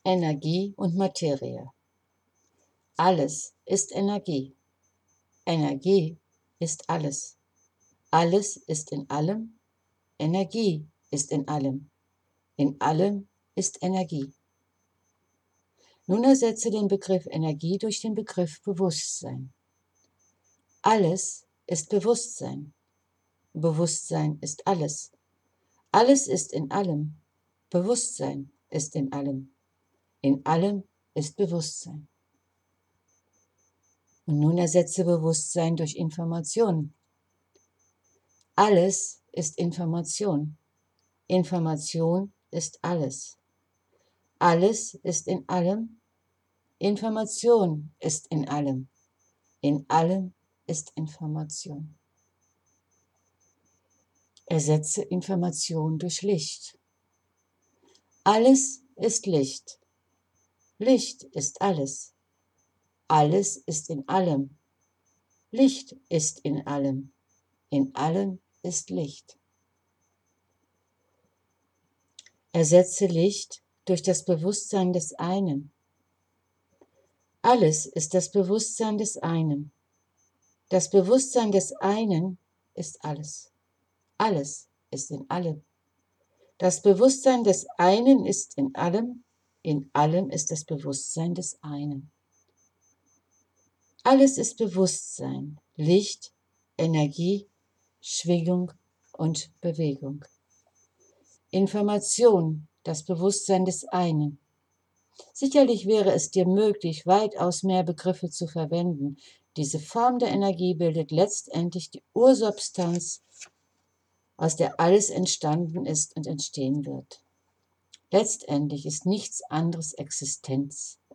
Energie und Materie. Alles ist Energie. Energie ist alles. Alles ist in allem. Energie ist in allem. In allem ist Energie. Nun ersetze den Begriff Energie durch den Begriff Bewusstsein. Alles ist Bewusstsein. Bewusstsein ist alles. Alles ist in allem. Bewusstsein ist in allem. In allem ist Bewusstsein. Und nun ersetze Bewusstsein durch Information. Alles ist Information. Information ist alles. Alles ist in allem. Information ist in allem. In allem ist Information. Ersetze Information durch Licht. Alles ist Licht. Licht ist alles. Alles ist in allem. Licht ist in allem. In allem ist Licht. Ersetze Licht durch das Bewusstsein des einen. Alles ist das Bewusstsein des einen. Das Bewusstsein des einen ist alles. Alles ist in allem. Das Bewusstsein des einen ist in allem ist das Bewusstsein des einen. Alles ist Bewusstsein, Licht, Energie, Schwingung und Bewegung. Information, das Bewusstsein des einen. Sicherlich wäre es dir möglich, weitaus mehr Begriffe zu verwenden. Diese Form der Energie bildet letztendlich die Ursubstanz, aus der alles entstanden ist und entstehen wird. Letztendlich ist nichts anderes existent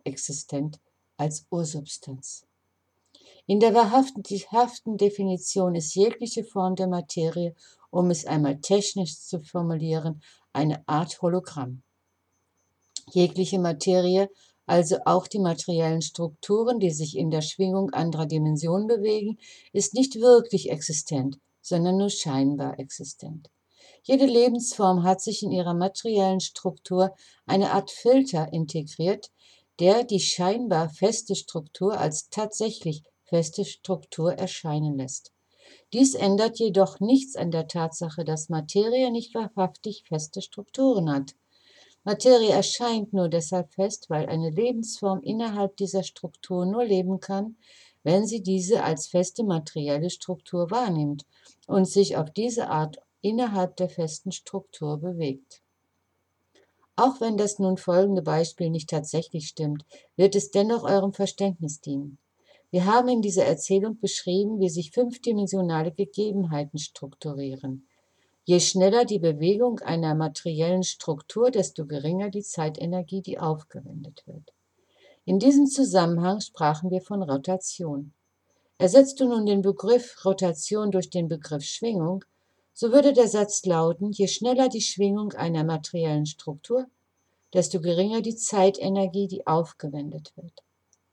als Ursubstanz. In der wahrhaften Definition ist jegliche Form der Materie, um es einmal technisch zu formulieren, eine Art Hologramm. Jegliche Materie, also auch die materiellen Strukturen, die sich in der Schwingung anderer Dimensionen bewegen, ist nicht wirklich existent, sondern nur scheinbar existent. Jede Lebensform hat sich in ihrer materiellen Struktur eine Art Filter integriert, der die scheinbar feste Struktur als tatsächlich feste Struktur erscheinen lässt. Dies ändert jedoch nichts an der Tatsache, dass Materie nicht wahrhaftig feste Strukturen hat. Materie erscheint nur deshalb fest, weil eine Lebensform innerhalb dieser Struktur nur leben kann, wenn sie diese als feste materielle Struktur wahrnimmt und sich auf diese Art innerhalb der festen Struktur bewegt. Auch wenn das nun folgende Beispiel nicht tatsächlich stimmt, wird es dennoch eurem Verständnis dienen. Wir haben in dieser Erzählung beschrieben, wie sich fünfdimensionale Gegebenheiten strukturieren. Je schneller die Bewegung einer materiellen Struktur, desto geringer die Zeitenergie, die aufgewendet wird. In diesem Zusammenhang sprachen wir von Rotation. Ersetzt du nun den Begriff Rotation durch den Begriff Schwingung, so würde der Satz lauten, je schneller die Schwingung einer materiellen Struktur, desto geringer die Zeitenergie, die aufgewendet wird.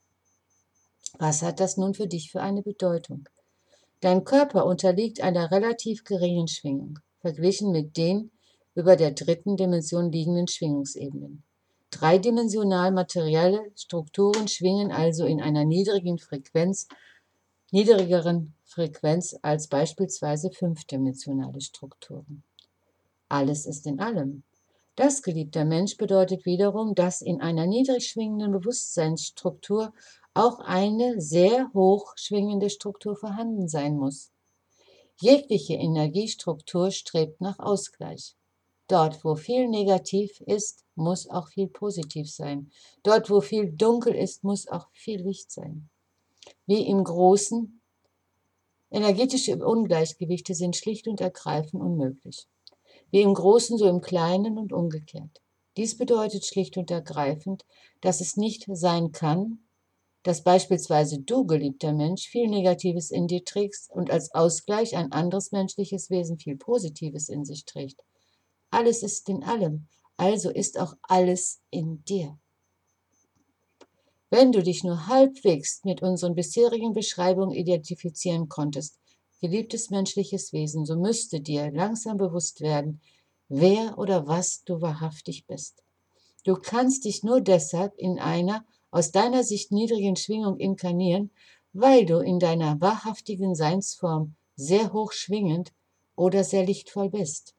Was hat das nun für dich für eine Bedeutung? Dein Körper unterliegt einer relativ geringen Schwingung, verglichen mit den über der dritten Dimension liegenden Schwingungsebenen. Dreidimensional materielle Strukturen schwingen also in einer niedrigeren Frequenz als beispielsweise fünfdimensionale Strukturen. Alles ist in allem. Das, geliebter Mensch, bedeutet wiederum, dass in einer niedrig schwingenden Bewusstseinsstruktur auch eine sehr hoch schwingende Struktur vorhanden sein muss. Jegliche Energiestruktur strebt nach Ausgleich. Dort, wo viel negativ ist, muss auch viel positiv sein. Dort, wo viel dunkel ist, muss auch viel Licht sein. Wie im Großen, energetische Ungleichgewichte sind schlicht und ergreifend unmöglich. Wie im Großen, so im Kleinen und umgekehrt. Dies bedeutet schlicht und ergreifend, dass es nicht sein kann, dass beispielsweise du, geliebter Mensch, viel Negatives in dir trägst und als Ausgleich ein anderes menschliches Wesen viel Positives in sich trägt. Alles ist in allem, also ist auch alles in dir. Wenn du dich nur halbwegs mit unseren bisherigen Beschreibungen identifizieren konntest, geliebtes menschliches Wesen, so müsste dir langsam bewusst werden, wer oder was du wahrhaftig bist. Du kannst dich nur deshalb in einer aus deiner Sicht niedrigen Schwingung inkarnieren, weil du in deiner wahrhaftigen Seinsform sehr hoch schwingend oder sehr lichtvoll bist.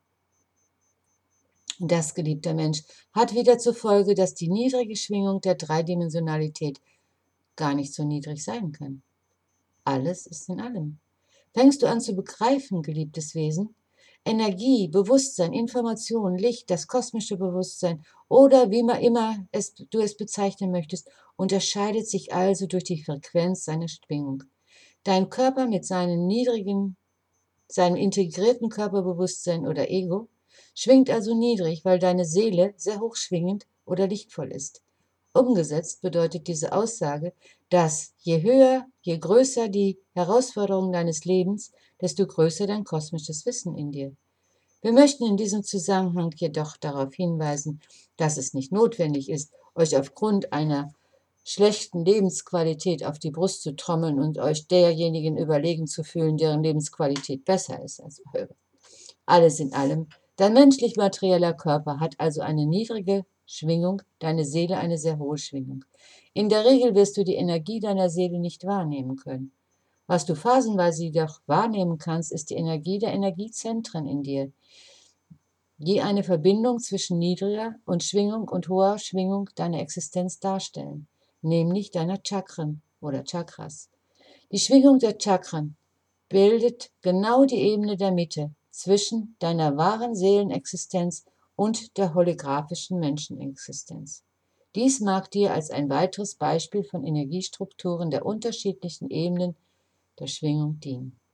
Das, geliebter Mensch, hat wieder zur Folge, dass die niedrige Schwingung der Dreidimensionalität gar nicht so niedrig sein kann. Alles ist in allem. Fängst du an zu begreifen, geliebtes Wesen? Energie, Bewusstsein, Information, Licht, das kosmische Bewusstsein oder wie immer du es bezeichnen möchtest, unterscheidet sich also durch die Frequenz seiner Schwingung. Dein Körper mit seinem integrierten Körperbewusstsein oder Ego schwingt also niedrig, weil deine Seele sehr hochschwingend oder lichtvoll ist. Umgesetzt bedeutet diese Aussage, dass je höher, je größer die Herausforderungen deines Lebens, desto größer dein kosmisches Wissen in dir. Wir möchten in diesem Zusammenhang jedoch darauf hinweisen, dass es nicht notwendig ist, euch aufgrund einer schlechten Lebensqualität auf die Brust zu trommeln und euch derjenigen überlegen zu fühlen, deren Lebensqualität besser ist als eure. Alles in allem, dein menschlich-materieller Körper hat also eine niedrige Schwingung, deine Seele eine sehr hohe Schwingung. In der Regel wirst du die Energie deiner Seele nicht wahrnehmen können. Was du phasenweise jedoch wahrnehmen kannst, ist die Energie der Energiezentren in dir, die eine Verbindung zwischen niedriger und Schwingung und hoher Schwingung deiner Existenz darstellen, nämlich deiner Chakren oder Chakras. Die Schwingung der Chakren bildet genau die Ebene der Mitte zwischen deiner wahren Seelenexistenz und der holographischen Menschenexistenz. Dies mag dir als ein weiteres Beispiel von Energiestrukturen der unterschiedlichen Ebenen der Schwingung dienen.